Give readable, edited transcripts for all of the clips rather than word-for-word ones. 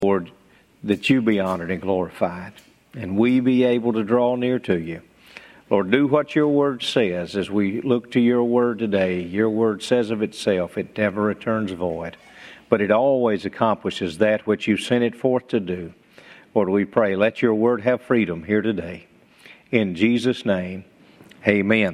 Lord, that you be honored and glorified, and we be able to draw near to you. Lord, do what your word says as we look to your word today. Your word says of itself, it never returns void, but it always accomplishes that which you sent it forth to do. Lord, we pray, let your word have freedom here today. In Jesus' name, amen.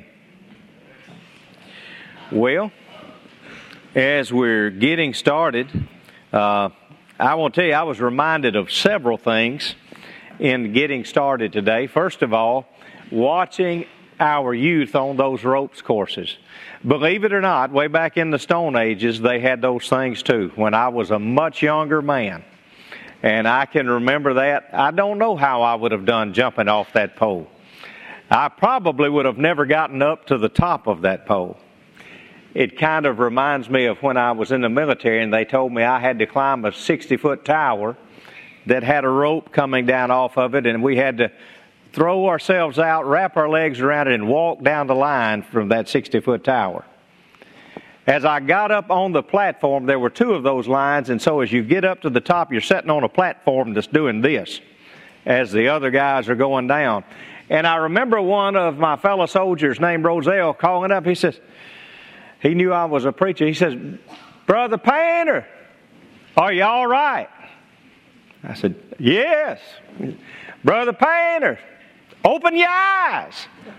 Well, as we're getting started, I want to tell you, I was reminded of several things in getting started today. First of all, watching our youth on those ropes courses. Believe it or not, way back in the Stone Ages, they had those things too, when I was a much younger man. And I can remember that. I don't know how I would have done jumping off that pole. I probably would have never gotten up to the top of that pole. It kind of reminds me of when I was in the military and they told me I had to climb a 60-foot tower that had a rope coming down off of it, and we had to throw ourselves out, wrap our legs around it, and walk down the line from that 60-foot tower. As I got up on the platform, there were two of those lines, and so as you get up to the top, you're sitting on a platform that's doing this as the other guys are going down. And I remember one of my fellow soldiers named Roselle calling up. He says, he knew I was a preacher. He says, "Brother Painter, are you all right?" I said, "Yes." "Brother Painter, open your eyes."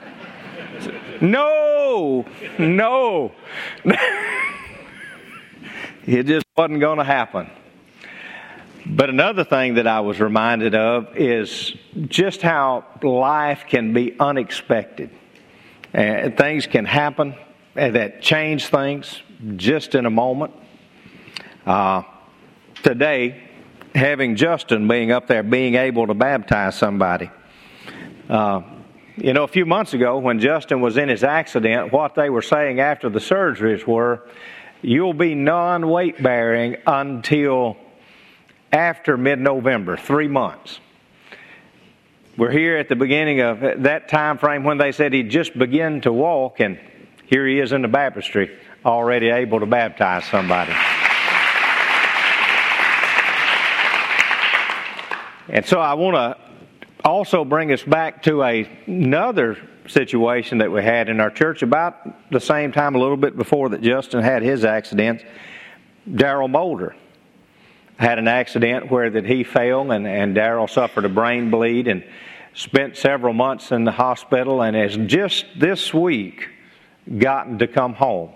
No. It just wasn't going to happen. But another thing that I was reminded of is just how life can be unexpected. And things can happen that change things just in a moment. Today, having Justin being up there, being able to baptize somebody. A few months ago when Justin was in his accident, what they were saying after the surgeries were, you'll be non-weight bearing until after mid-November, 3 months. We're here at the beginning of that time frame when they said he'd just begin to walk, and here he is in the baptistry, already able to baptize somebody. And so I want to also bring us back to another situation that we had in our church about the same time, a little bit before that Justin had his accident. Darrell Mulder had an accident where that he fell, and Darrell suffered a brain bleed and spent several months in the hospital, and has just this week gotten to come home.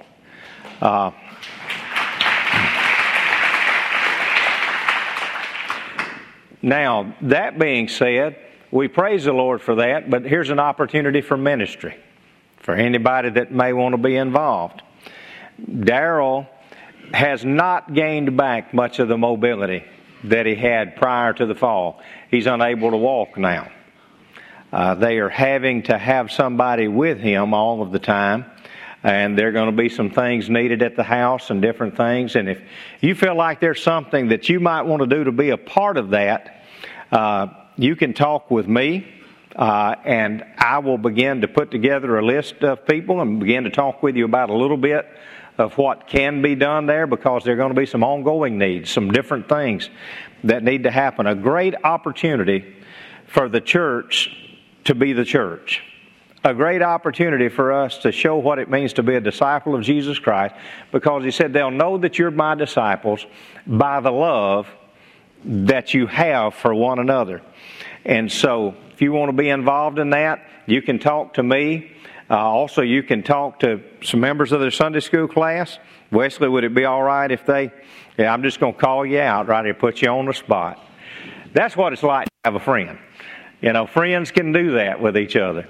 Now, that being said, we praise the Lord for that, but here's an opportunity for ministry for anybody that may want to be involved. Darrell has not gained back much of the mobility that he had prior to the fall. He's unable to walk now. They are having to have somebody with him all of the time, and there are going to be some things needed at the house and different things. And if you feel like there's something that you might want to do to be a part of that, you can talk with me, and I will begin to put together a list of people and begin to talk with you about a little bit of what can be done there, because there are going to be some ongoing needs, some different things that need to happen. A great opportunity for the church to be the church. A great opportunity for us to show what it means to be a disciple of Jesus Christ, because he said they'll know that you're my disciples by the love that you have for one another. And so if you want to be involved in that, you can talk to me. Also, you can talk to some members of their Sunday school class. Wesley, would it be all right if I'm just going to call you out right here, put you on the spot. That's what it's like to have a friend. Friends can do that with each other.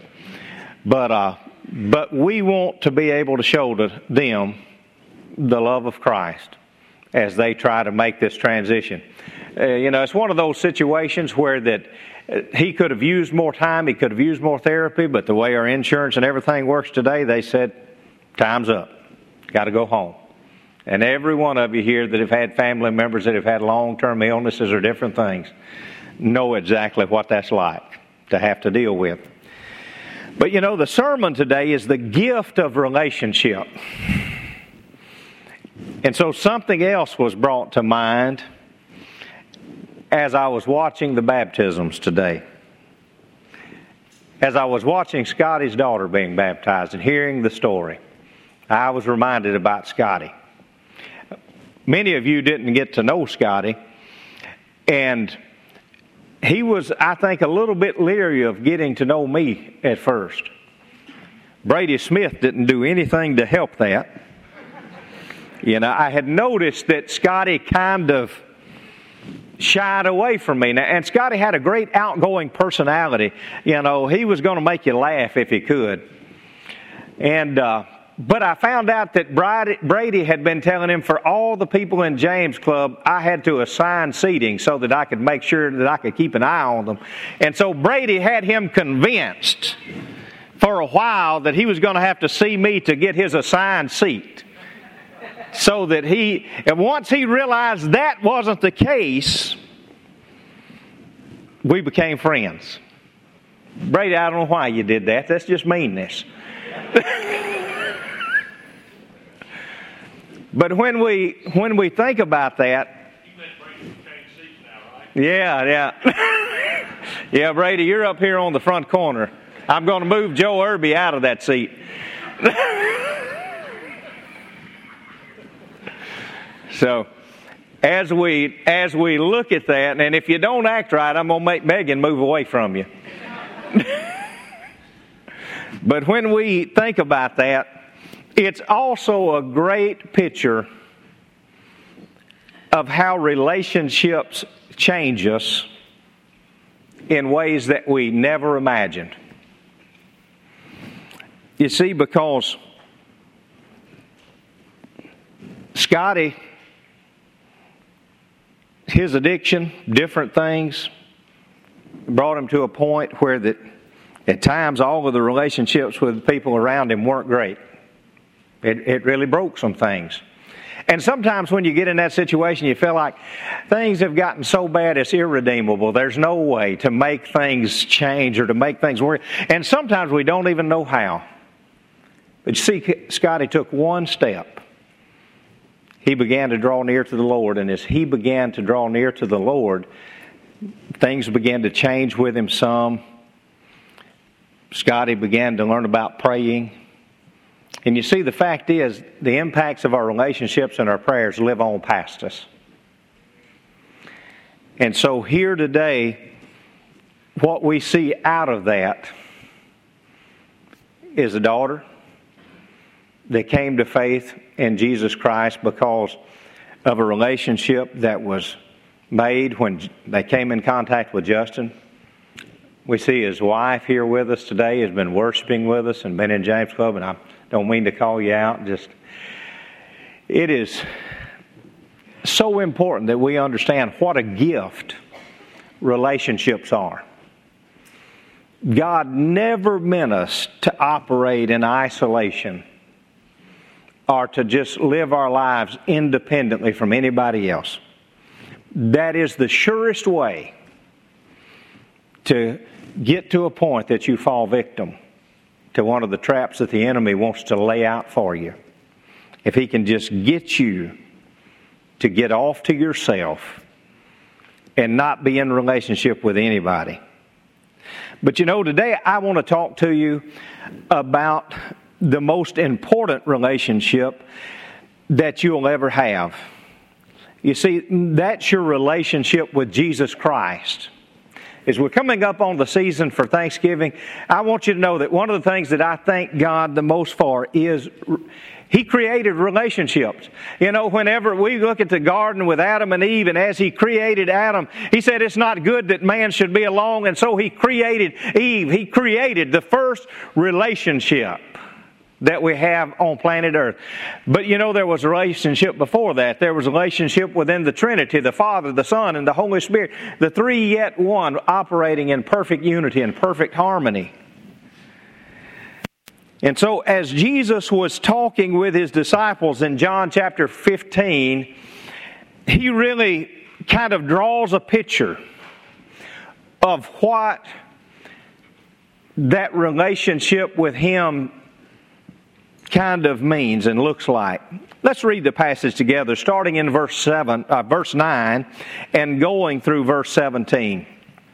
But we want to be able to show to them the love of Christ as they try to make this transition. It's one of those situations where that he could have used more time, he could have used more therapy, but the way our insurance and everything works today, they said, time's up. Got to go home. And every one of you here that have had family members that have had long-term illnesses or different things know exactly what that's like to have to deal with. But the sermon today is the gift of relationship. And so something else was brought to mind as I was watching the baptisms today. As I was watching Scotty's daughter being baptized and hearing the story, I was reminded about Scotty. Many of you didn't get to know Scotty, and he was, I think, a little bit leery of getting to know me at first. Brady Smith didn't do anything to help that. You know, I had noticed that Scotty kind of shied away from me. Now, and Scotty had a great outgoing personality. You know, he was going to make you laugh if he could. And but I found out that Brady had been telling him for all the people in James Club, I had to assign seating so that I could make sure that I could keep an eye on them. And so Brady had him convinced for a while that he was going to have to see me to get his assigned seat. So that and once he realized that wasn't the case, we became friends. Brady, I don't know why you did that. That's just meanness. But when we think about that, you let Brady change seats now, right? yeah. Yeah, Brady, you're up here on the front corner. I'm going to move Joe Irby out of that seat. So, as we look at that, and if you don't act right, I'm going to make Megan move away from you. But when we think about that, it's also a great picture of how relationships change us in ways that we never imagined. You see, because Scotty, his addiction, different things, brought him to a point where that at times all of the relationships with people around him weren't great. It really broke some things. And sometimes when you get in that situation, you feel like things have gotten so bad it's irredeemable. There's no way to make things change or to make things work. And sometimes we don't even know how. But you see, Scotty took one step. He began to draw near to the Lord. And as he began to draw near to the Lord, things began to change with him some. Scotty began to learn about praying. And you see, the fact is, the impacts of our relationships and our prayers live on past us. And so here today, what we see out of that is a daughter that came to faith in Jesus Christ because of a relationship that was made when they came in contact with Justin. We see his wife here with us today has been worshiping with us and been in James Club, and I don't mean to call you out. It is so important that we understand what a gift relationships are. God never meant us to operate in isolation or to just live our lives independently from anybody else. That is the surest way to get to a point that you fall victim to one of the traps that the enemy wants to lay out for you. If he can just get you to get off to yourself and not be in relationship with anybody. But you know, today I want to talk to you about the most important relationship that you'll ever have. You see, that's your relationship with Jesus Christ. As we're coming up on the season for Thanksgiving, I want you to know that one of the things that I thank God the most for is He created relationships. You know, whenever we look at the garden with Adam and Eve, and as He created Adam, He said it's not good that man should be alone, and so He created Eve. He created the first relationship that we have on planet Earth. But you know, there was a relationship before that. There was a relationship within the Trinity, the Father, the Son, and the Holy Spirit. The three yet one, operating in perfect unity and perfect harmony. And so as Jesus was talking with His disciples in John chapter 15, He really kind of draws a picture of what that relationship with Him kind of means and looks like. Let's read the passage together, starting in verse 9 and going through verse 17.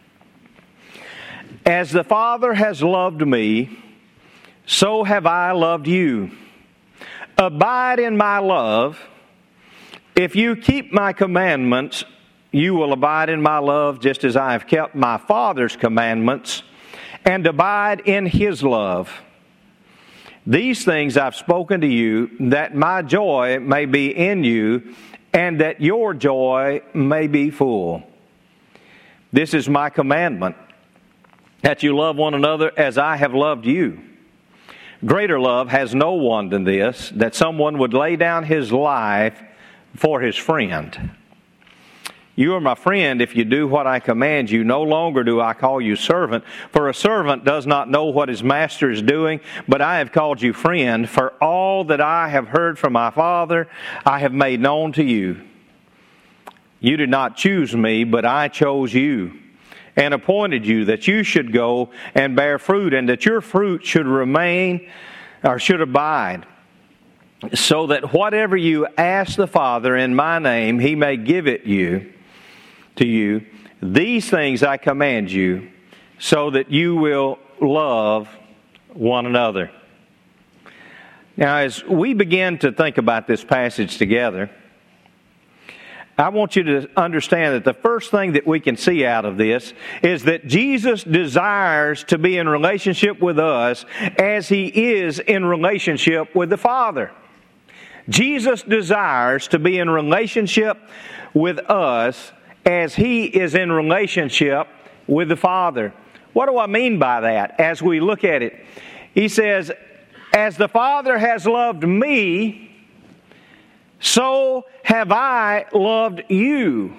As the Father has loved me, so have I loved you. Abide in my love. If you keep my commandments, you will abide in my love, just as I have kept my Father's commandments and abide in His love. These things I've spoken to you, that my joy may be in you, and that your joy may be full. This is my commandment, that you love one another as I have loved you. Greater love has no one than this, that someone would lay down his life for his friend. You are my friend if you do what I command you. No longer do I call you servant, for a servant does not know what his master is doing, but I have called you friend, for all that I have heard from my Father I have made known to you. You did not choose me, but I chose you, and appointed you that you should go and bear fruit, and that your fruit should remain, or should abide, so that whatever you ask the Father in my name, He may give it to you. These things I command you, so that you will love one another. Now, as we begin to think about this passage together, I want you to understand that the first thing that we can see out of this is that Jesus desires to be in relationship with us as He is in relationship with the Father. Jesus desires to be in relationship with us as He is in relationship with the Father. What do I mean by that as we look at it? He says, as the Father has loved me, so have I loved you.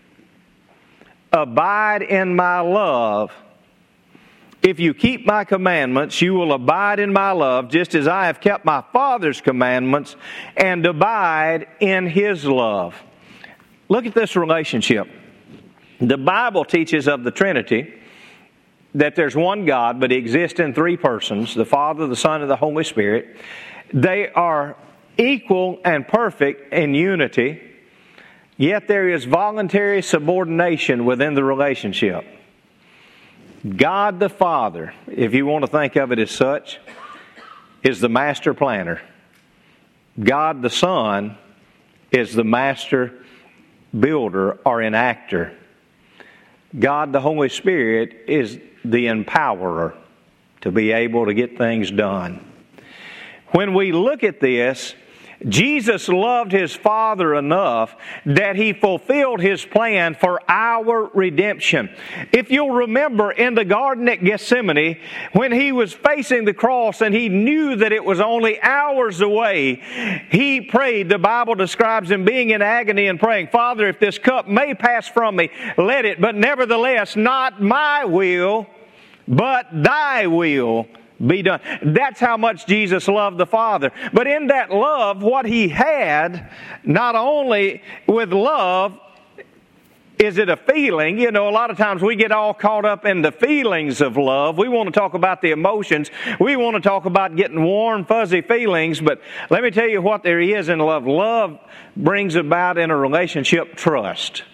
Abide in my love. If you keep my commandments, you will abide in my love, just as I have kept my Father's commandments and abide in His love. Look at this relationship. The Bible teaches of the Trinity, that there's one God, but He exists in three persons, the Father, the Son, and the Holy Spirit. They are equal and perfect in unity, yet there is voluntary subordination within the relationship. God the Father, if you want to think of it as such, is the master planner. God the Son is the master builder or enactor. God the Holy Spirit is the empowerer to be able to get things done. When we look at this, Jesus loved His Father enough that He fulfilled His plan for our redemption. If you'll remember in the Garden at Gethsemane, when He was facing the cross and He knew that it was only hours away, He prayed. The Bible describes Him being in agony and praying, Father, if this cup may pass from me, let it, but nevertheless, not my will, but Thy will be done. That's how much Jesus loved the Father. But in that love, what He had, not only with love, is it a feeling? You know, a lot of times we get all caught up in the feelings of love. We want to talk about the emotions. We want to talk about getting warm, fuzzy feelings. But let me tell you what there is in love. Love brings about in a relationship trust.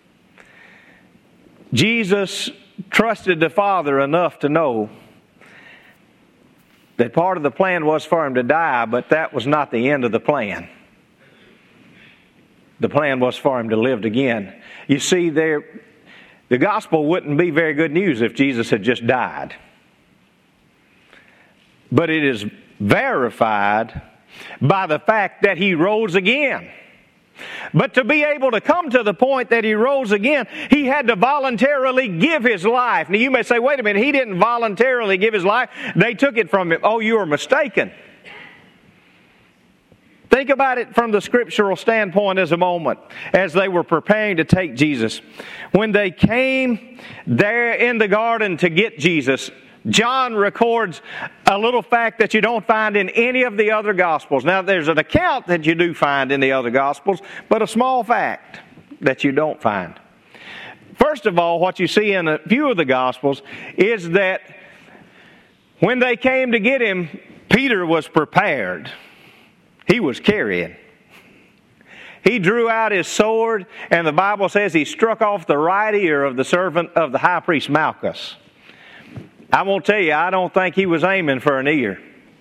Jesus trusted the Father enough to know that part of the plan was for Him to die, but that was not the end of the plan. The plan was for Him to live again. You see, the gospel wouldn't be very good news if Jesus had just died. But it is verified by the fact that He rose again. But to be able to come to the point that He rose again, He had to voluntarily give His life. Now you may say, wait a minute, He didn't voluntarily give His life. They took it from Him. Oh, you are mistaken. Think about it from the scriptural standpoint as a moment, as they were preparing to take Jesus. When they came there in the garden to get Jesus, John records a little fact that you don't find in any of the other Gospels. Now, there's an account that you do find in the other Gospels, but a small fact that you don't find. First of all, what you see in a few of the Gospels is that when they came to get Him, Peter was prepared. He was carrying. He drew out his sword, and the Bible says he struck off the right ear of the servant of the high priest Malchus. I won't tell you, I don't think he was aiming for an ear.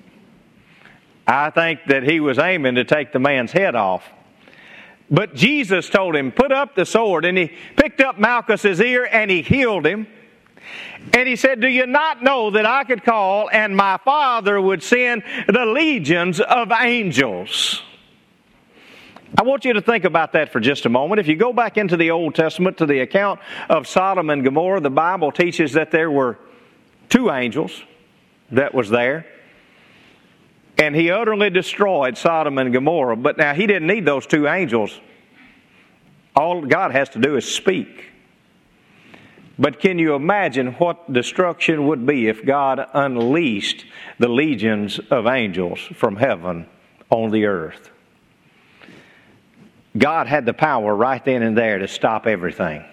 I think that he was aiming to take the man's head off. But Jesus told him, put up the sword, and he picked up Malchus's ear and he healed him. And he said, do you not know that I could call and my Father would send the legions of angels? I want you to think about that for just a moment. If you go back into the Old Testament to the account of Sodom and Gomorrah, the Bible teaches that there were 2 angels that was there. And he utterly destroyed Sodom and Gomorrah. But now he didn't need those 2 angels. All God has to do is speak. But can you imagine what destruction would be if God unleashed the legions of angels from heaven on the earth? God had the power right then and there to stop everything.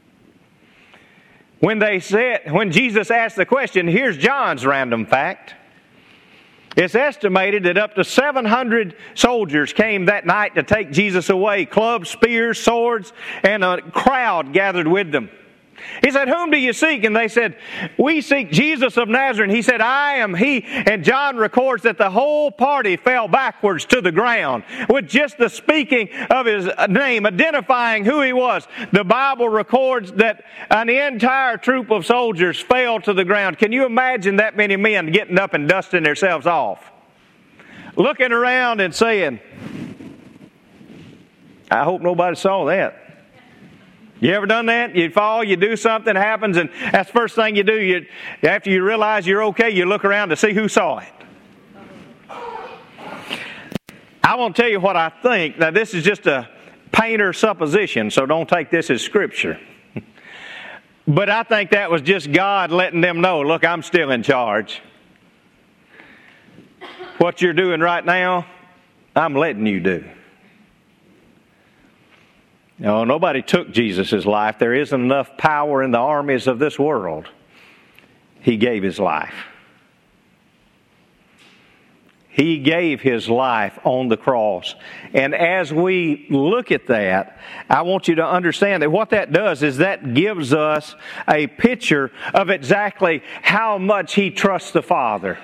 When Jesus asked the question, here's John's random fact. It's estimated that up to 700 soldiers came that night to take Jesus away. Clubs, spears, swords, and a crowd gathered with them. He said, whom do you seek? And they said, we seek Jesus of Nazareth. He said, I am he. And John records that the whole party fell backwards to the ground with just the speaking of his name, identifying who he was. The Bible records that an entire troop of soldiers fell to the ground. Can you imagine that many men getting up and dusting themselves off? Looking around and saying, I hope nobody saw that. You ever done that? You fall, you do something, happens, and that's the first thing you do. After you realize you're okay, you look around to see who saw it. I won't tell you what I think. Now, this is just a painter's supposition, so don't take this as Scripture. But I think that was just God letting them know, look, I'm still in charge. What you're doing right now, I'm letting you do. No, nobody took Jesus' life. There isn't enough power in the armies of this world. He gave His life. He gave His life on the cross. And as we look at that, I want you to understand that what that does is that gives us a picture of exactly how much He trusts the Father.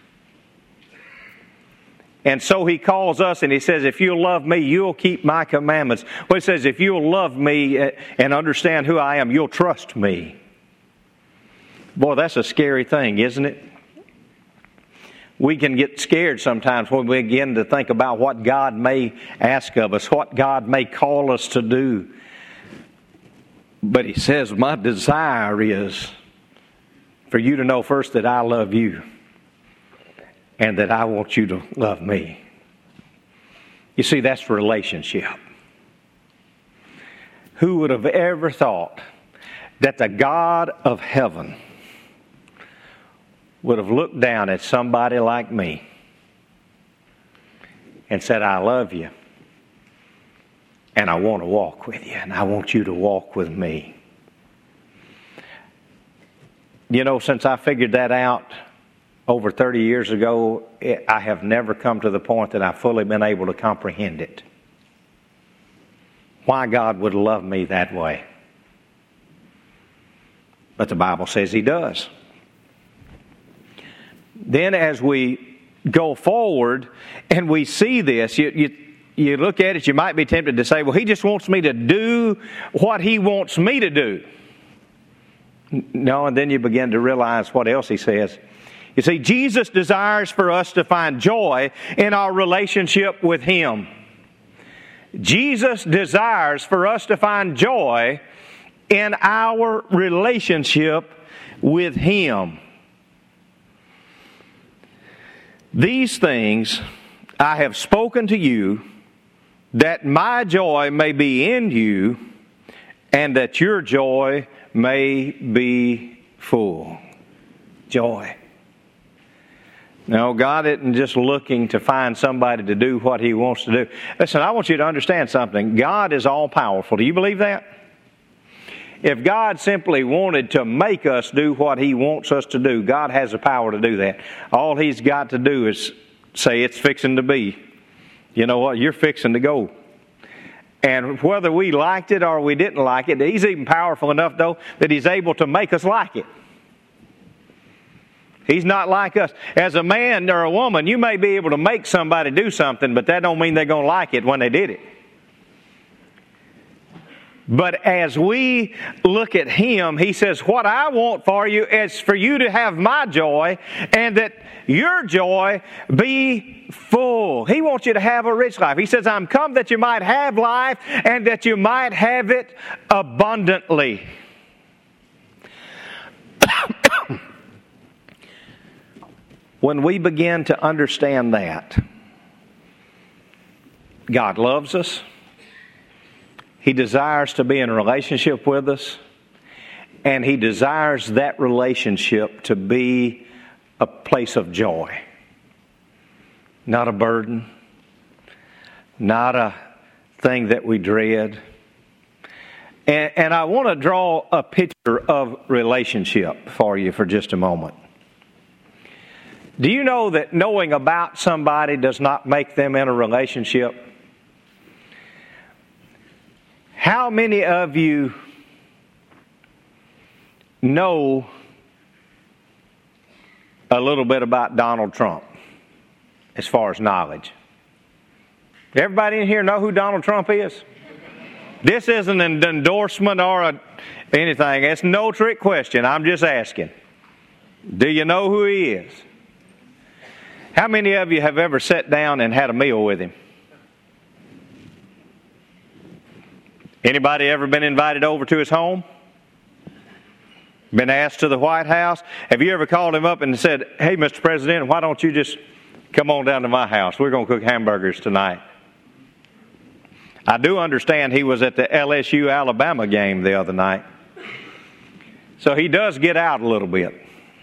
And so He calls us and He says, if you'll love me, you'll keep my commandments. Well, He says, if you'll love me and understand who I am, you'll trust me. Boy, that's a scary thing, isn't it? We can get scared sometimes when we begin to think about what God may ask of us, what God may call us to do. But He says, my desire is for you to know first that I love you. And that I want you to love me. You see, that's relationship. Who would have ever thought that the God of heaven would have looked down at somebody like me and said, I love you, and I want to walk with you, and I want you to walk with me. You know, since I figured that out over 30 years ago, I have never come to the point that I've fully been able to comprehend it. Why God would love me that way. But the Bible says He does. Then as we go forward and we see this, you look at it, you might be tempted to say, well, He just wants me to do what He wants me to do. No, and then you begin to realize what else He says. You see, Jesus desires for us to find joy in our relationship with Him. Jesus desires for us to find joy in our relationship with Him. These things I have spoken to you, that my joy may be in you, and that your joy may be full. Joy. No, God isn't just looking to find somebody to do what He wants to do. Listen, I want you to understand something. God is all-powerful. Do you believe that? If God simply wanted to make us do what He wants us to do, God has the power to do that. All He's got to do is say, it's fixing to be. You know what? You're fixing to go. And whether we liked it or we didn't like it, He's even powerful enough, though, that He's able to make us like it. He's not like us. As a man or a woman, you may be able to make somebody do something, but that don't mean they're going to like it when they did it. But as we look at Him, He says, what I want for you is for you to have my joy and that your joy be full. He wants you to have a rich life. He says, I'm come that you might have life and that you might have it abundantly. When we begin to understand that, God loves us. He desires to be in a relationship with us, and He desires that relationship to be a place of joy, not a burden, not a thing that we dread. And I want to draw a picture of relationship for you for just a moment. Do you know that knowing about somebody does not make them in a relationship? How many of you know a little bit about Donald Trump as far as knowledge? Everybody in here know who Donald Trump is? This isn't an endorsement or anything. It's no trick question. I'm just asking. Do you know who he is? How many of you have ever sat down and had a meal with him? Anybody ever been invited over to his home? Been asked to the White House? Have you ever called him up and said, hey, Mr. President, why don't you just come on down to my house? We're going to cook hamburgers tonight. I do understand he was at the LSU-Alabama game the other night. So he does get out a little bit.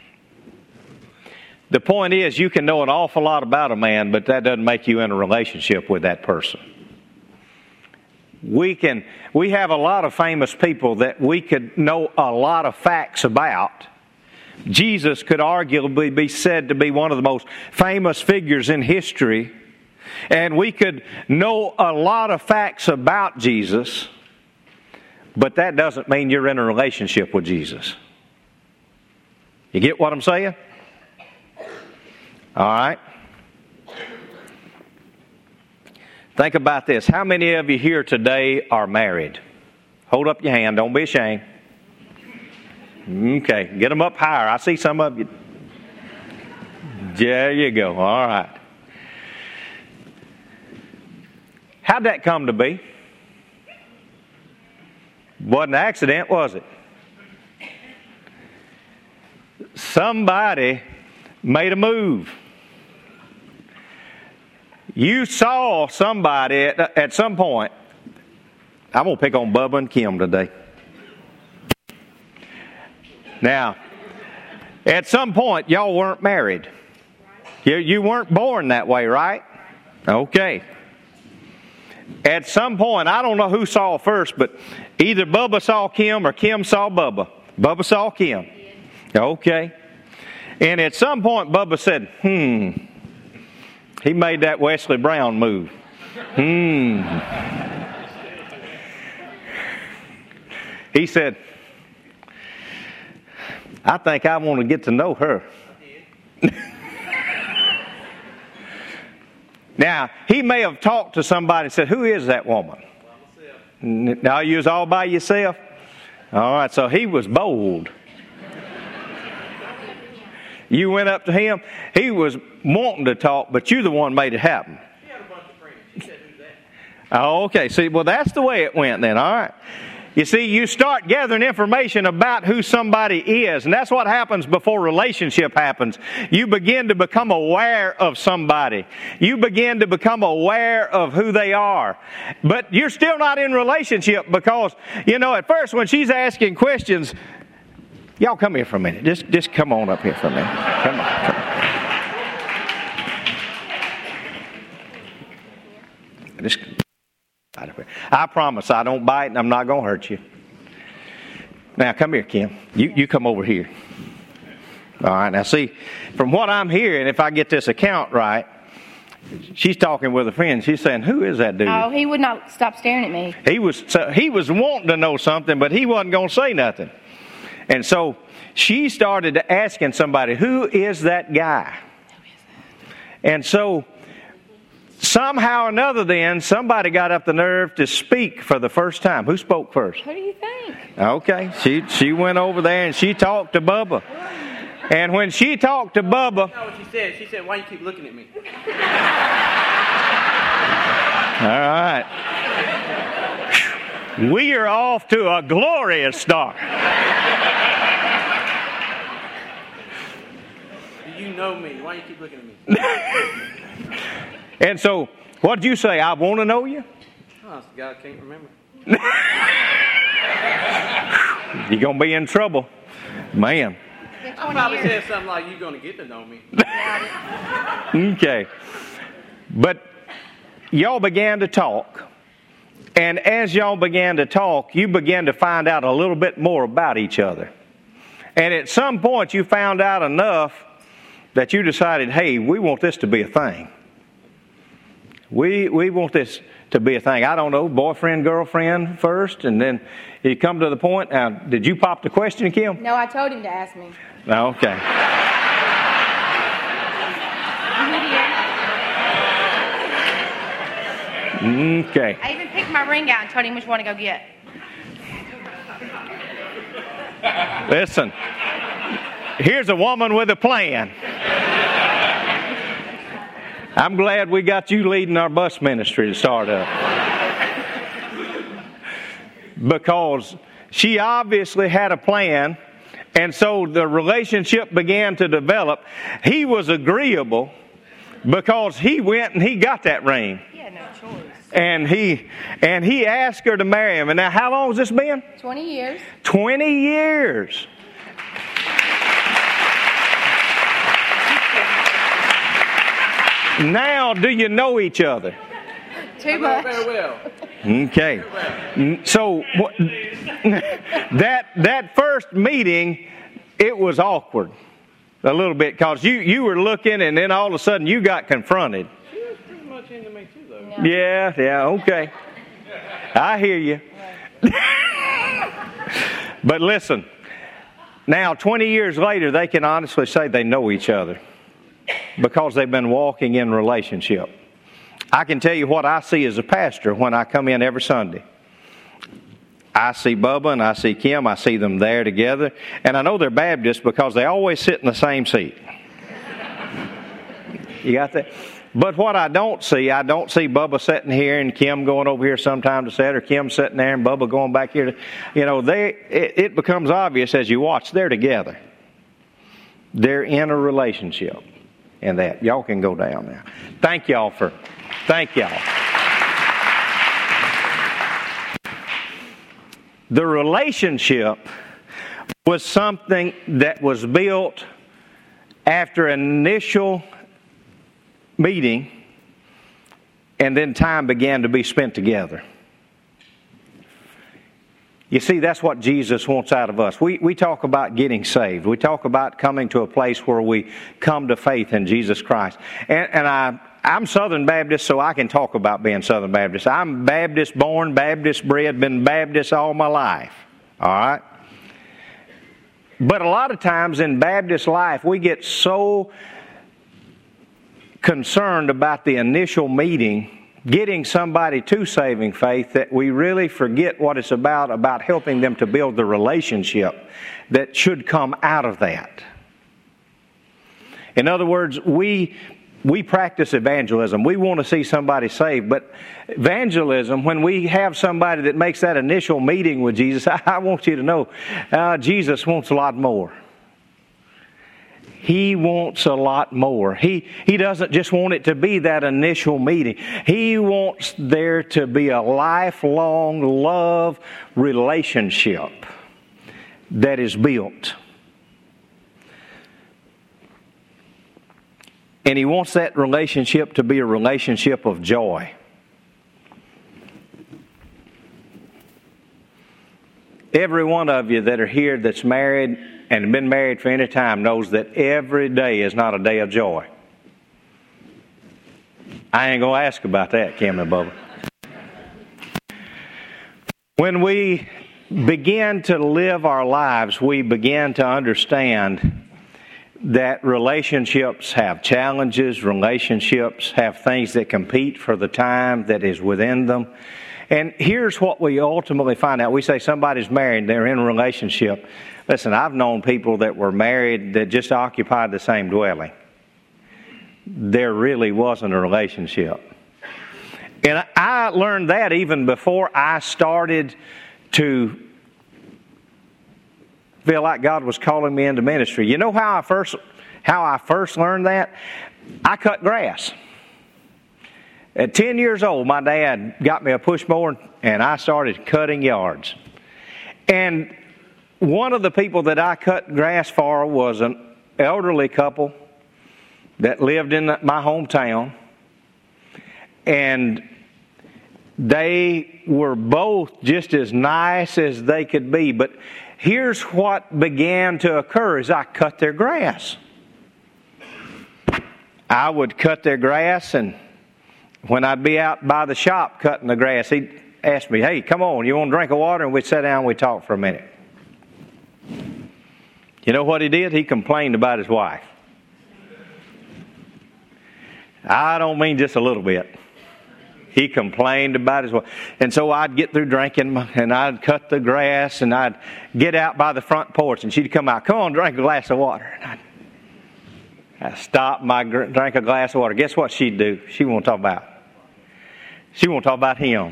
The point is, you can know an awful lot about a man, but that doesn't make you in a relationship with that person. We have a lot of famous people that we could know a lot of facts about. Jesus could arguably be said to be one of the most famous figures in history. And we could know a lot of facts about Jesus, but that doesn't mean you're in a relationship with Jesus. You get what I'm saying? All right. Think about this. How many of you here today are married? Hold up your hand. Don't be ashamed. Okay. Get them up higher. I see some of you. There you go. All right. How'd that come to be? Wasn't an accident, was it? Somebody made a move. You saw somebody at some point. I'm going to pick on Bubba and Kim today. Now, at some point, y'all weren't married. You weren't born that way, right? Okay. At some point, I don't know who saw first, but either Bubba saw Kim or Kim saw Bubba. Bubba saw Kim. Okay. And at some point, Bubba said, He made that Wesley Brown move. He said, I think I want to get to know her. Now, he may have talked to somebody and said, who is that woman? Now, you was all by yourself? All right, so he was bold. You went up to him. He was wanting to talk, but you the one made it happen. He had a bunch of friends. He said, who's that? Oh, okay. See, well, that's the way it went then. All right. You see, you start gathering information about who somebody is, and that's what happens before relationship happens. You begin to become aware of somebody. You begin to become aware of who they are. But you're still not in relationship because, at first when she's asking questions, y'all come here for a minute. Just come on up here for a minute. Come on. I promise I don't bite and I'm not going to hurt you. Now, come here, Kim. You come over here. All right, now see, from what I'm hearing, if I get this account right, she's talking with a friend. She's saying, who is that dude? Oh, he would not stop staring at me. He was wanting to know something, but he wasn't going to say nothing. And so she started asking somebody, who is that guy? And so somehow or another then, somebody got up the nerve to speak for the first time. Who spoke first? Who do you think? Okay, she went over there and she talked to Bubba. And when she talked to Bubba... You know what she said? She said, why you keep looking at me? All right. We are off to a glorious start. You know me. Why you keep looking at me? And so, what did you say? I want to know you? Oh, God, I can't remember. You're going to be in trouble. Man. I probably said something like, you're going to get to know me. Okay. But y'all began to talk. And as y'all began to talk, you began to find out a little bit more about each other. And at some point, you found out enough that you decided, hey, we want this to be a thing. We want this to be a thing. I don't know, boyfriend, girlfriend first, and then you come to the point. Now, did you pop the question, Kim? No, I told him to ask me. No, okay. Okay. I even picked my ring out and told him which one to go get. Listen, here's a woman with a plan. I'm glad we got you leading our bus ministry to start up. Because she obviously had a plan, and so the relationship began to develop. He was agreeable because he went and he got that ring. He had no choice. And he asked her to marry him. And now, how long has this been? 20 years. 20 years. Now, do you know each other? Too much. Very well. Okay. So that first meeting, it was awkward a little bit because you were looking, and then all of a sudden you got confronted. She was pretty much into me too, though. No. Yeah, okay. I hear you. But listen, now 20 years later, they can honestly say they know each other because they've been walking in relationship. I can tell you what I see as a pastor when I come in every Sunday. I see Bubba and I see Kim. I see them there together. And I know they're Baptists because they always sit in the same seat. You got that? But what I don't see Bubba sitting here and Kim going over here sometime to sit, or Kim sitting there and Bubba going back here. It becomes obvious as you watch. They're together. They're in a relationship. And that. Y'all can go down now. Thank y'all. The relationship was something that was built after an initial meeting, and then time began to be spent together. You see, that's what Jesus wants out of us. We talk about getting saved. We talk about coming to a place where we come to faith in Jesus Christ. And I'm Southern Baptist, so I can talk about being Southern Baptist. I'm Baptist born, Baptist bred, been Baptist all my life. All right? But a lot of times in Baptist life, we get so concerned about the initial meeting, getting somebody to saving faith, that we really forget what it's about helping them to build the relationship that should come out of that. In other words, we practice evangelism. We want to see somebody saved, but evangelism, when we have somebody that makes that initial meeting with Jesus, I want you to know, Jesus wants a lot more. He wants a lot more. He doesn't just want it to be that initial meeting. He wants there to be a lifelong love relationship that is built. And He wants that relationship to be a relationship of joy. every one of you that are here that's married and been married for any time knows that every day is not a day of joy. I ain't going to ask about that, Kim and Bubba. When we begin to live our lives, we begin to understand that relationships have challenges, relationships have things that compete for the time that is within them. And here's what we ultimately find out. We say somebody's married, they're in a relationship. Listen, I've known people that were married that just occupied the same dwelling. There really wasn't a relationship. And I learned that even before I started to feel like God was calling me into ministry. You know how I first learned that? I cut grass. At 10 years old, my dad got me a push mower and I started cutting yards. And one of the people that I cut grass for was an elderly couple that lived in my hometown. And they were both just as nice as they could be. But here's what began to occur as I cut their grass. I would cut their grass, and when I'd be out by the shop cutting the grass, he'd ask me, "Hey, come on, you want a drink of water?" And we'd sit down and we'd talk for a minute. You know what he did? He complained about his wife. I don't mean just a little bit. He complained about his wife. And so I'd get through drinking, and I'd cut the grass, and I'd get out by the front porch, and she'd come out, "Come on, drink a glass of water." And I'd stop my drink a glass of water. Guess what she'd do? She won't talk about. She won't talk about him.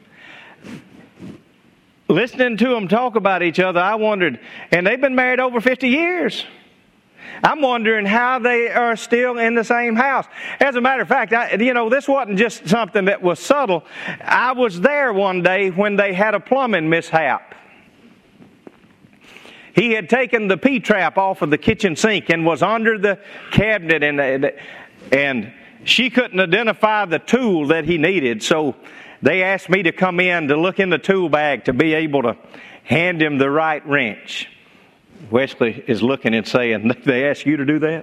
Listening to them talk about each other, I wondered, and they've been married over 50 years. I'm wondering how they are still in the same house. As a matter of fact, this wasn't just something that was subtle. I was there one day when they had a plumbing mishap. He had taken the P-trap off of the kitchen sink and was under the cabinet, and she couldn't identify the tool that he needed. So they asked me to come in to look in the tool bag to be able to hand him the right wrench. Wesley is looking and saying, "They asked you to do that?"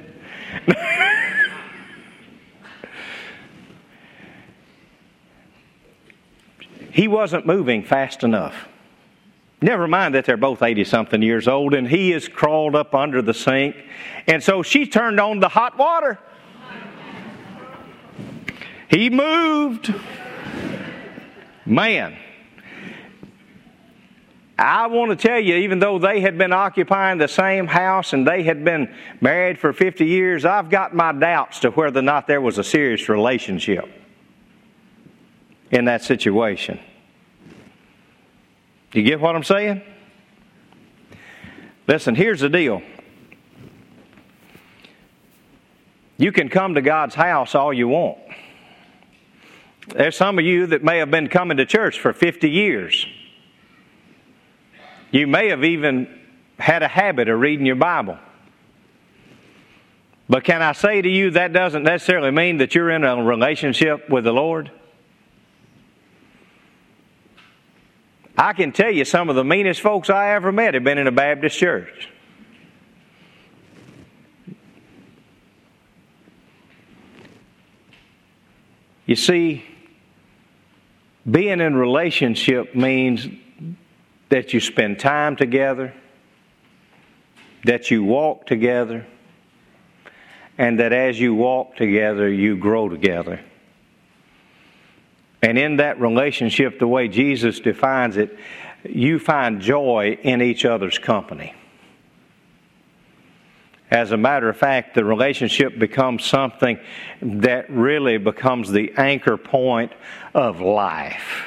He wasn't moving fast enough. Never mind that they're both 80-something years old, and he is crawled up under the sink. And so she turned on the hot water. He moved. Man. I want to tell you, even though they had been occupying the same house and they had been married for 50 years, I've got my doubts to whether or not there was a serious relationship in that situation. Do you get what I'm saying? Listen, here's the deal. You can come to God's house all you want. There's some of you that may have been coming to church for 50 years. You may have even had a habit of reading your Bible. But can I say to you, that doesn't necessarily mean that you're in a relationship with the Lord? I can tell you some of the meanest folks I ever met have been in a Baptist church. You see, being in relationship means that you spend time together, that you walk together, and that as you walk together, you grow together. And in that relationship, the way Jesus defines it, you find joy in each other's company. As a matter of fact, the relationship becomes something that really becomes the anchor point of life.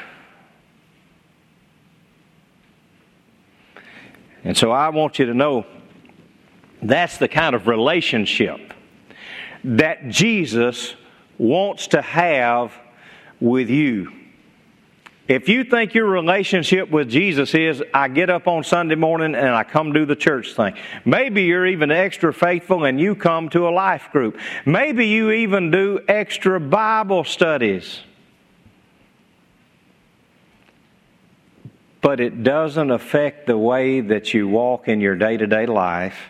And so I want you to know that's the kind of relationship that Jesus wants to have with you. If you think your relationship with Jesus is, I get up on Sunday morning and I come do the church thing. Maybe you're even extra faithful and you come to a life group. Maybe you even do extra Bible studies. but it doesn't affect the way that you walk in your day-to-day life.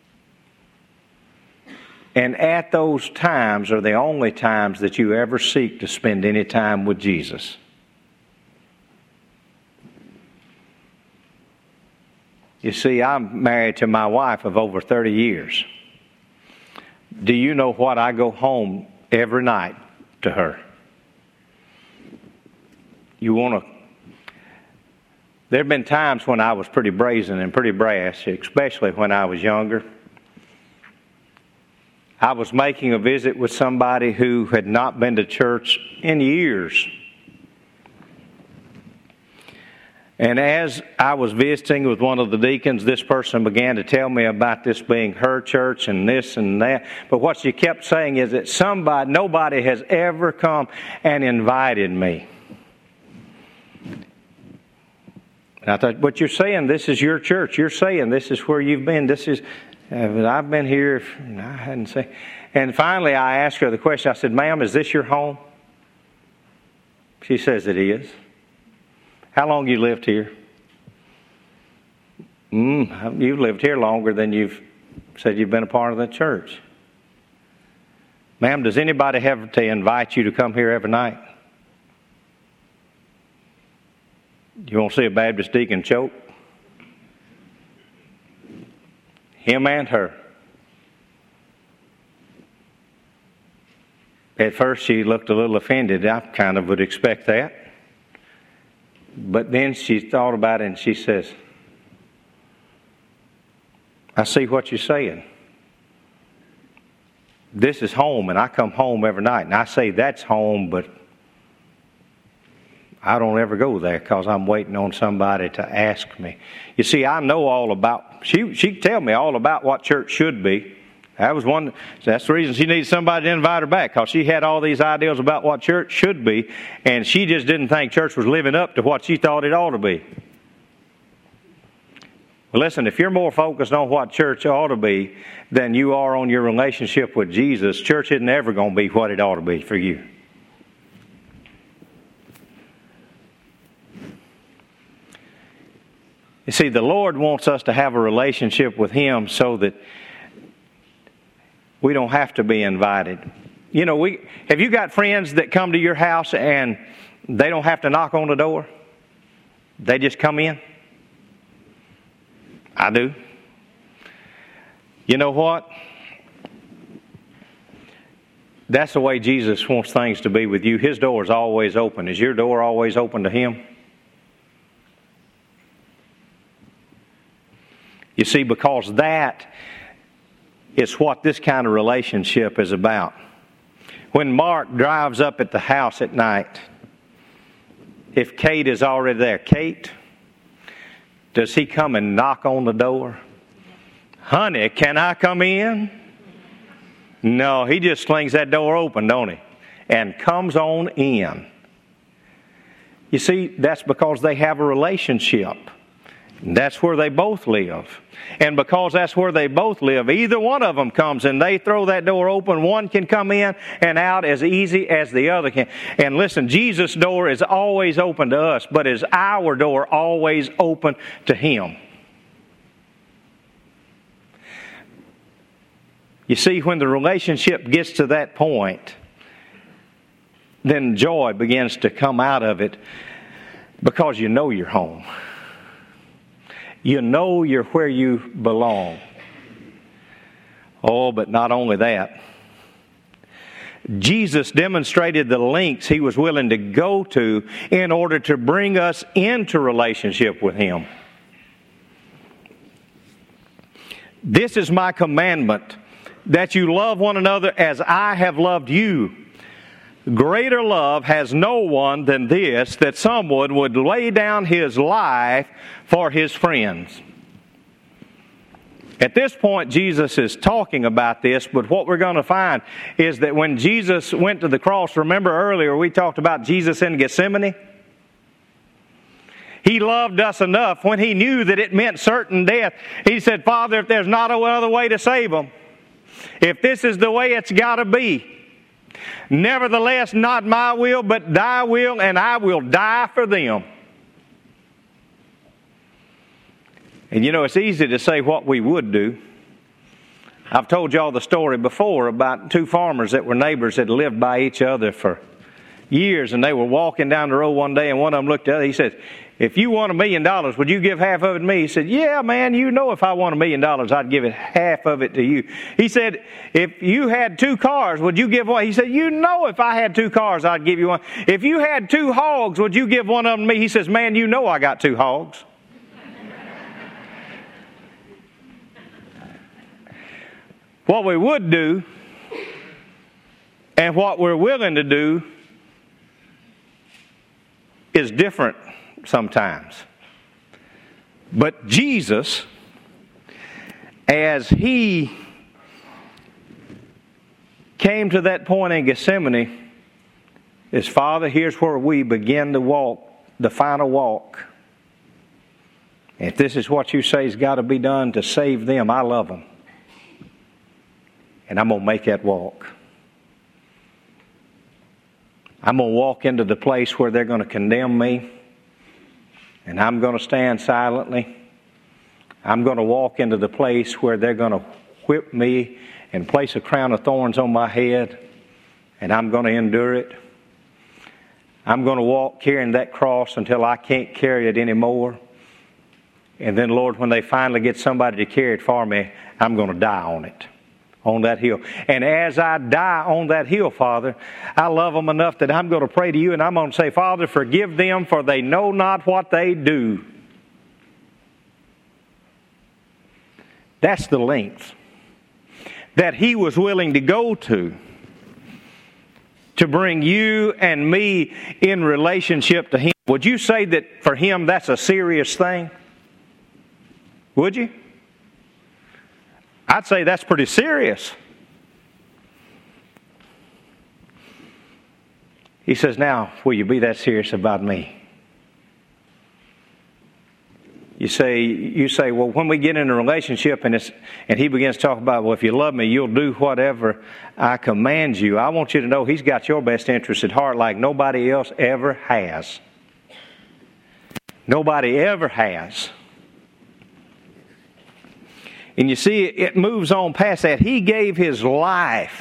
And at those times are the only times that you ever seek to spend any time with Jesus. You see, I'm married to my wife of over 30 years. Do you know what? I go home every night to her. There have been times when I was pretty brazen and pretty brash, especially when I was younger. I was making a visit with somebody who had not been to church in years. And as I was visiting with one of the deacons, this person began to tell me about this being her church and this and that. But what she kept saying is that nobody has ever come and invited me. And I thought, but you're saying this is your church. You're saying this is where you've been. I've been here. I hadn't seen. And finally I asked her the question. I said, ma'am, is this your home? She says it is. How long you lived here? You've lived here longer than you've said you've been a part of the church. Ma'am, does anybody have to invite you to come here every night? You want to see a Baptist deacon choke? Him and her. At first she looked a little offended. I kind of would expect that. But then she thought about it and she says, I see what you're saying. This is home and I come home every night. And I say that's home, but I don't ever go there because I'm waiting on somebody to ask me. You see, I know all about, she'd tell me all about what church should be. That's the reason she needed somebody to invite her back, because she had all these ideas about what church should be, and she just didn't think church was living up to what she thought it ought to be. Well, listen, if you're more focused on what church ought to be than you are on your relationship with Jesus, church isn't ever going to be what it ought to be for you. You see, the Lord wants us to have a relationship with Him so that we don't have to be invited. You know, have you got friends that come to your house and they don't have to knock on the door? They just come in? I do. You know what? That's the way Jesus wants things to be with you. His door is always open. Is your door always open to Him? You see, because that is what this kind of relationship is about. When Mark drives up at the house at night, if Kate is already there, Kate, does he come and knock on the door? Honey, can I come in? No, he just slings that door open, don't he? And comes on in. You see, that's because they have a relationship. That's where they both live. And because that's where they both live, either one of them comes and they throw that door open. One can come in and out as easy as the other can. And listen, Jesus' door is always open to us, but is our door always open to Him? You see, when the relationship gets to that point, then joy begins to come out of it because you know you're home. You know you're where you belong. Oh, but not only that. Jesus demonstrated the lengths He was willing to go to in order to bring us into relationship with Him. This is my commandment, that you love one another as I have loved you. Greater love has no one than this, that someone would lay down his life for his friends. At this point, Jesus is talking about this, but what we're going to find is that when Jesus went to the cross, remember earlier we talked about Jesus in Gethsemane? He loved us enough when He knew that it meant certain death. He said, Father, if there's not another way to save them, if this is the way it's got to be, nevertheless, not my will, but Thy will, and I will die for them. And you know, it's easy to say what we would do. I've told y'all the story before about two farmers that were neighbors that lived by each other for years, and they were walking down the road one day, and one of them looked at the other. He said, "If you won $1 million, would you give half of it to me?" He said, "Yeah, man, you know if I won $1 million, I'd give it half of it to you." He said, "If you had 2 cars, would you give one?" He said, "You know if I had 2 cars, I'd give you one." "If you had 2 hogs, would you give one of them to me?" He says, "Man, you know I got 2 hogs." What we would do and what we're willing to do is different sometimes. But Jesus, as He came to that point in Gethsemane, is, "Father, here's where we begin to walk, the final walk. If this is what you say has got to be done to save them, I love them. And I'm going to make that walk. I'm going to walk into the place where they're going to condemn me, and I'm going to stand silently. I'm going to walk into the place where they're going to whip me and place a crown of thorns on my head, and I'm going to endure it. I'm going to walk carrying that cross until I can't carry it anymore. And then, Lord, when they finally get somebody to carry it for me, I'm going to die on it, on that hill. And as I die on that hill, Father, I love them enough that I'm going to pray to you, and I'm going to say, Father, forgive them, for they know not what they do." That's the length that He was willing to go to bring you and me in relationship to Him. Would you say that for Him that's a serious thing? Would you? I'd say that's pretty serious. He says, "Now, will you be that serious about me?" You say, well, when we get in a relationship and He begins to talk about, well, if you love me, you'll do whatever I command you. I want you to know He's got your best interest at heart like nobody else ever has. Nobody ever has. And you see, it moves on past that. He gave His life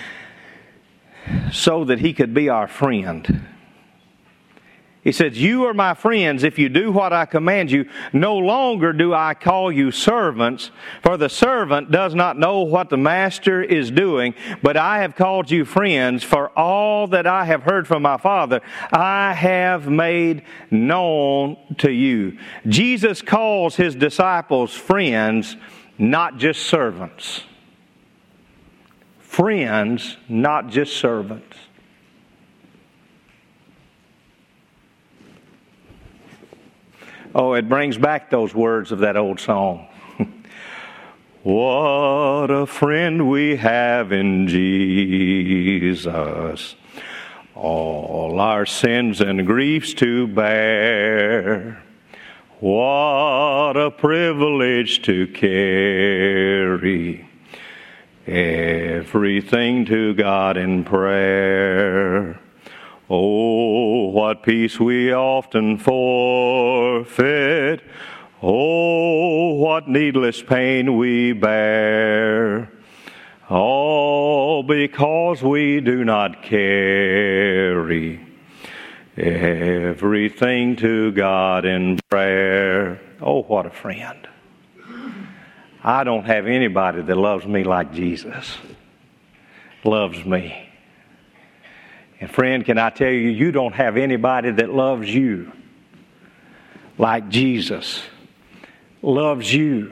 so that He could be our friend. He said, "You are my friends if you do what I command you. No longer do I call you servants, for the servant does not know what the master is doing, but I have called you friends, for all that I have heard from my Father, I have made known to you." Jesus calls His disciples friends, not just servants. Friends, not just servants. Oh, it brings back those words of that old song. What a friend we have in Jesus, all our sins and griefs to bear. What a privilege to carry everything to God in prayer. Oh, what peace we often forfeit. Oh, what needless pain we bear. All because we do not carry everything to God in prayer. Oh, what a friend. I don't have anybody that loves me like Jesus loves me. And friend, can I tell you, you don't have anybody that loves you like Jesus loves you.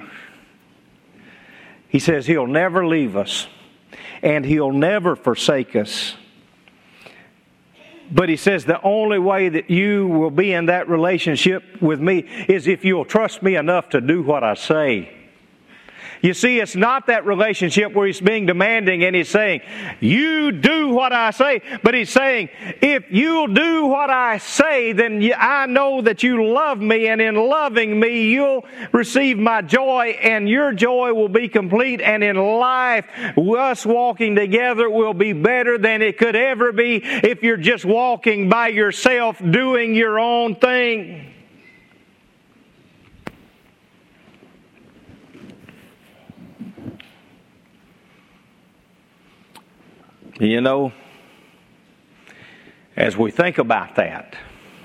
He says He'll never leave us and He'll never forsake us. But He says the only way that you will be in that relationship with me is if you'll trust me enough to do what I say. You see, it's not that relationship where He's being demanding and He's saying, you do what I say. But He's saying, if you'll do what I say, then I know that you love me. And in loving me, you'll receive my joy. And your joy will be complete. And in life, us walking together will be better than it could ever be if you're just walking by yourself doing your own thing. You know, as we think about that,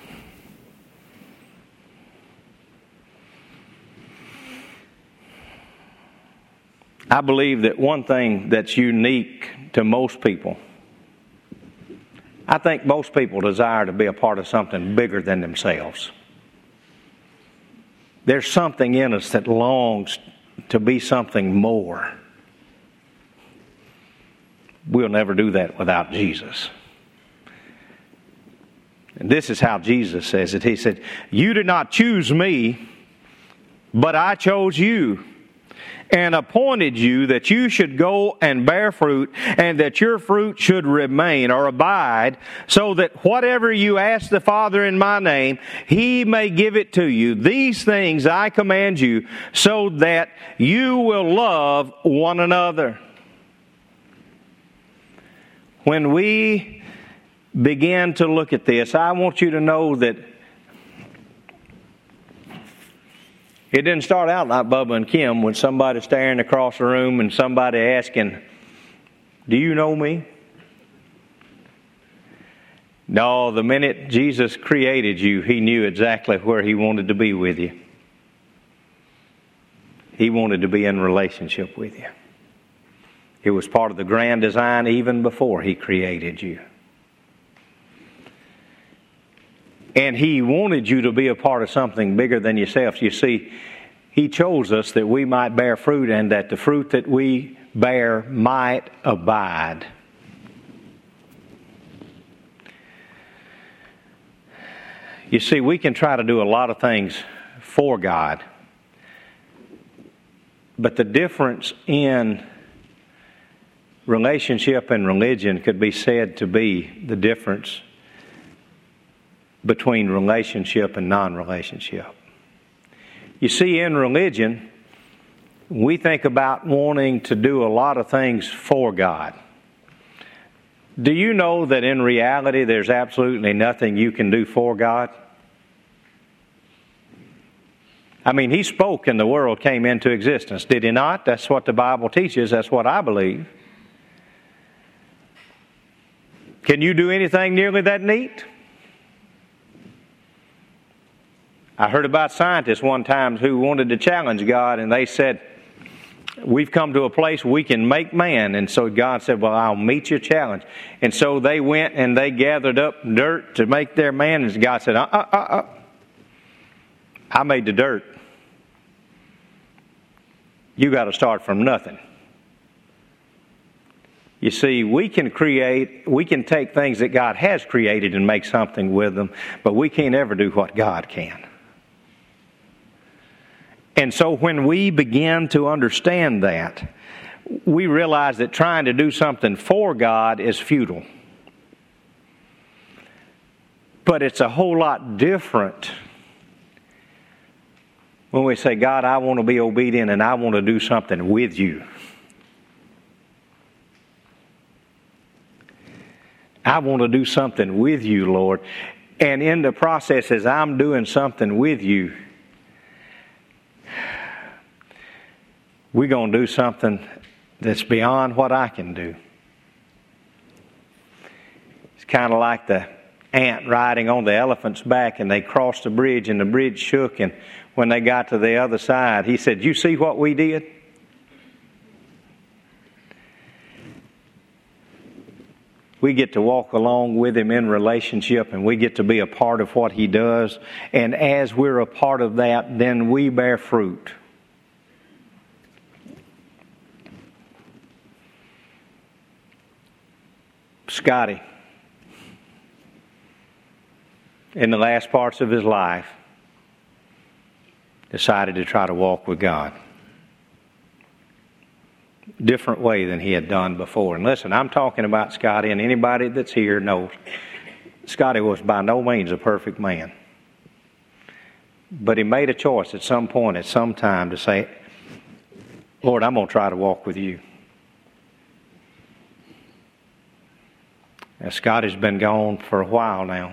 I believe that one thing that's unique to most people, I think most people desire to be a part of something bigger than themselves. There's something in us that longs to be something more. We'll never do that without Jesus. And this is how Jesus says it. He said, "You did not choose me, but I chose you and appointed you that you should go and bear fruit, and that your fruit should remain or abide, so that whatever you ask the Father in my name, He may give it to you. These things I command you, so that you will love one another." When we begin to look at this, I want you to know that it didn't start out like Bubba and Kim when somebody staring across the room and somebody asking, "Do you know me?" No, the minute Jesus created you, He knew exactly where He wanted to be with you. He wanted to be in relationship with you. It was part of the grand design even before He created you. And He wanted you to be a part of something bigger than yourself. You see, He chose us that we might bear fruit, and that the fruit that we bear might abide. You see, we can try to do a lot of things for God, but the difference in relationship and religion could be said to be the difference between relationship and non-relationship. You see, in religion, we think about wanting to do a lot of things for God. Do you know that in reality there's absolutely nothing you can do for God? I mean, He spoke and the world came into existence, did He not? That's what the Bible teaches. That's what I believe. Can you do anything nearly that neat? I heard about scientists one time who wanted to challenge God, and they said, "We've come to a place we can make man." And so God said, "Well, I'll meet your challenge." And so they went and they gathered up dirt to make their man, and God said, I made the dirt. You got to start from nothing. You see, we can take things that God has created and make something with them, but we can't ever do what God can. And so when we begin to understand that, we realize that trying to do something for God is futile. But it's a whole lot different when we say, "God, I want to be obedient and I want to do something with you. I want to do something with you, Lord." And in the process, as I'm doing something with you, we're going to do something that's beyond what I can do. It's kind of like the ant riding on the elephant's back, and they crossed the bridge, and the bridge shook, and when they got to the other side, he said, "You see what we did?" We get to walk along with Him in relationship, and we get to be a part of what He does. And as we're a part of that, then we bear fruit. Scotty, in the last parts of his life, decided to try to walk with God. Different way than he had done before. And listen, I'm talking about Scotty, and anybody that's here knows Scotty was by no means a perfect man. But he made a choice at some point, at some time, to say, "Lord, I'm going to try to walk with you." Now, Scotty's been gone for a while now.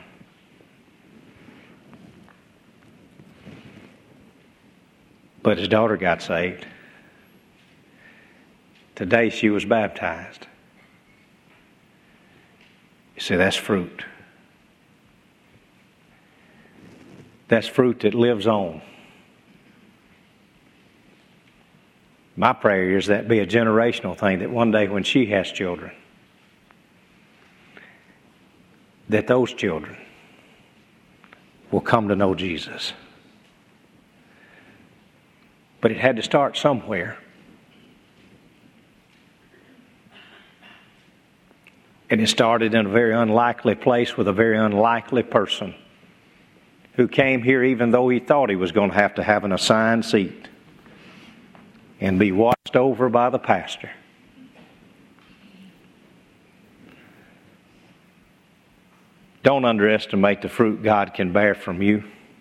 But his daughter got saved. Today she was baptized. See, that's fruit. That's fruit that lives on. My prayer is that be a generational thing, that one day when she has children, that those children will come to know Jesus. But it had to start somewhere. And it started in a very unlikely place with a very unlikely person who came here even though he thought he was going to have an assigned seat and be watched over by the pastor. Don't underestimate the fruit God can bear from you.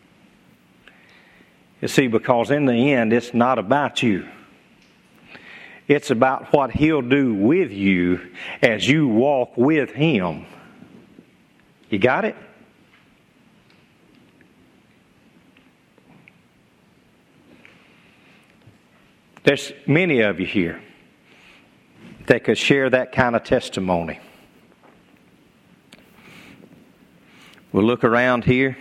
You see, because in the end, it's not about you. It's about what He'll do with you as you walk with Him. You got it? There's many of you here that could share that kind of testimony. We'll look around here.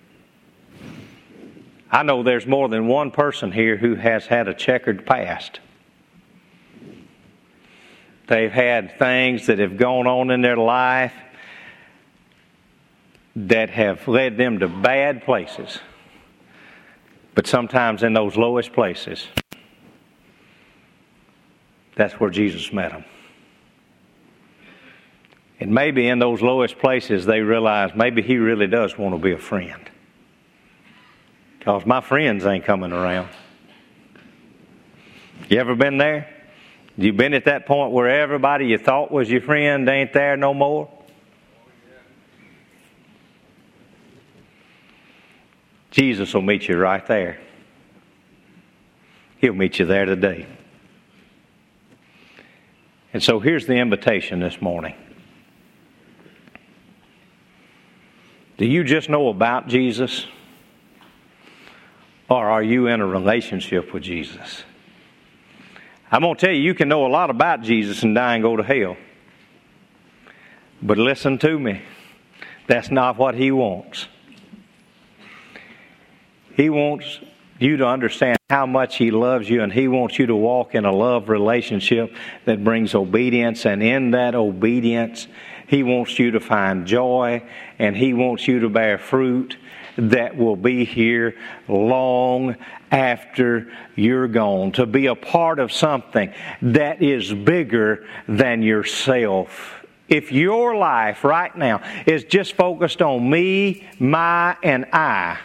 I know there's more than one person here who has had a checkered past. They've had things that have gone on in their life that have led them to bad places. But sometimes in those lowest places, that's where Jesus met them. And maybe in those lowest places they realize maybe He really does want to be a friend. Because my friends ain't coming around. You ever been there? You been at that point where everybody you thought was your friend ain't there no more? Jesus will meet you right there. He'll meet you there today. And so here's the invitation this morning. Do you just know about Jesus? Or are you in a relationship with Jesus? I'm going to tell you, you can know a lot about Jesus and die and go to hell. But listen to me. That's not what He wants. He wants you to understand how much He loves you, and He wants you to walk in a love relationship that brings obedience, and in that obedience, He wants you to find joy, and He wants you to bear fruit that will be here long after you're gone, to be a part of something that is bigger than yourself. If your life right now is just focused on me, my, and I,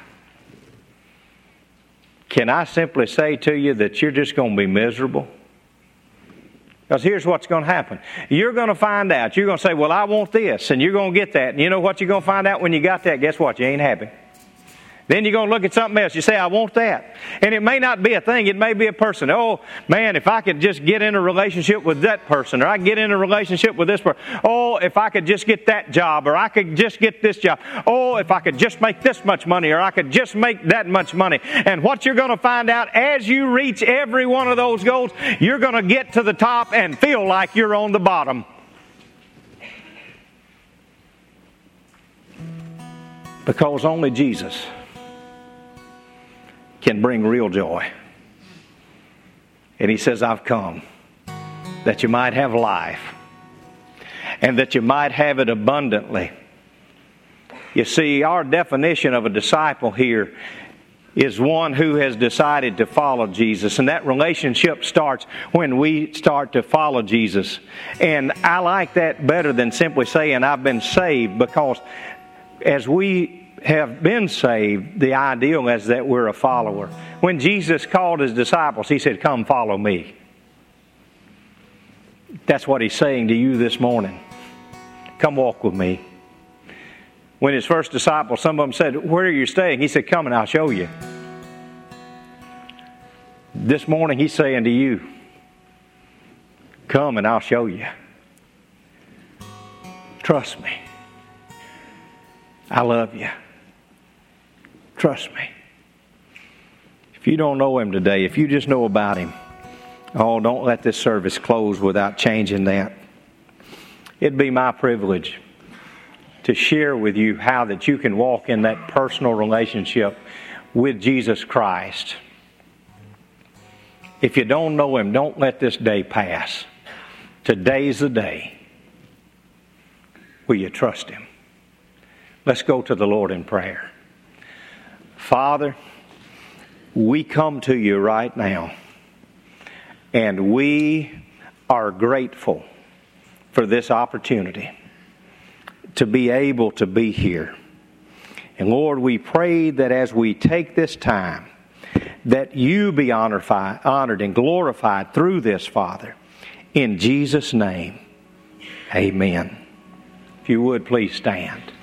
can I simply say to you that you're just going to be miserable? Because here's what's going to happen. You're going to find out. You're going to say, well, I want this, and you're going to get that. And you know what you're going to find out when you got that? Guess what? You ain't happy. Then you're going to look at something else. You say, I want that. And it may not be a thing. It may be a person. Oh, man, if I could just get in a relationship with that person, or I could get in a relationship with this person. Oh, if I could just get that job, or I could just get this job. Oh, if I could just make this much money, or I could just make that much money. And what you're going to find out as you reach every one of those goals, you're going to get to the top and feel like you're on the bottom. Because only Jesus can bring real joy. And He says, I've come that you might have life, and that you might have it abundantly. You see, our definition of a disciple here is one who has decided to follow Jesus. And that relationship starts when we start to follow Jesus. And I like that better than simply saying I've been saved, because as we have been saved, the ideal is that we're a follower. When Jesus called His disciples, He said, come follow me. That's what He's saying to you this morning. Come walk with me. When His first disciples, some of them said, where are you staying? He said, come and I'll show you. This morning He's saying to you, come and I'll show you. Trust me. I love you. Trust me. If you don't know Him today, if you just know about Him, oh, don't let this service close without changing that. It'd be my privilege to share with you how that you can walk in that personal relationship with Jesus Christ. If you don't know Him, don't let this day pass. Today's the day. Will you trust Him? Let's go to the Lord in prayer. Father, we come to you right now, and we are grateful for this opportunity to be able to be here. And Lord, we pray that as we take this time, that you be honored and glorified through this, Father. In Jesus' name, amen. If you would, please stand.